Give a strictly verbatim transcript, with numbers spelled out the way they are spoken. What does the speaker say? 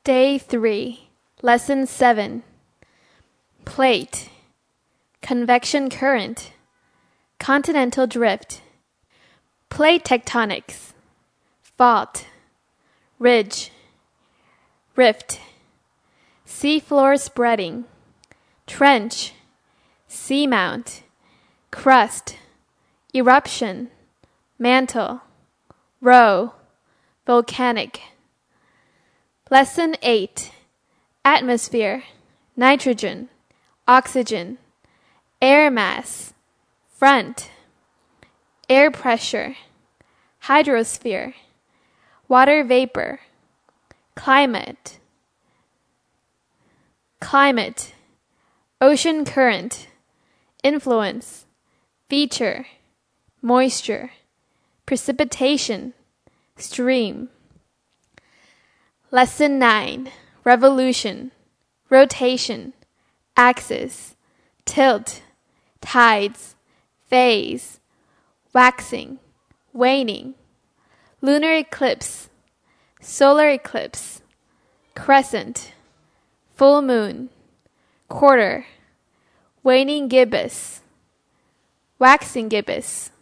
Day three, Lesson seven. Plate, convection current, continental drift, plate tectonics, fault, ridge, rift, seafloor spreading, trench, seamount, crust, eruption, mantle, row, volcanic. Lesson eight. Atmosphere, nitrogen, oxygen, air mass, front, air pressure, hydrosphere, water vapor, climate, climate, ocean current, influence, feature, moisture, precipitation, stream. Lesson nine. Revolution, rotation, axis, tilt, tides, phase, waxing, waning, lunar eclipse, solar eclipse, crescent, full moon, quarter, waning gibbous, waxing gibbous.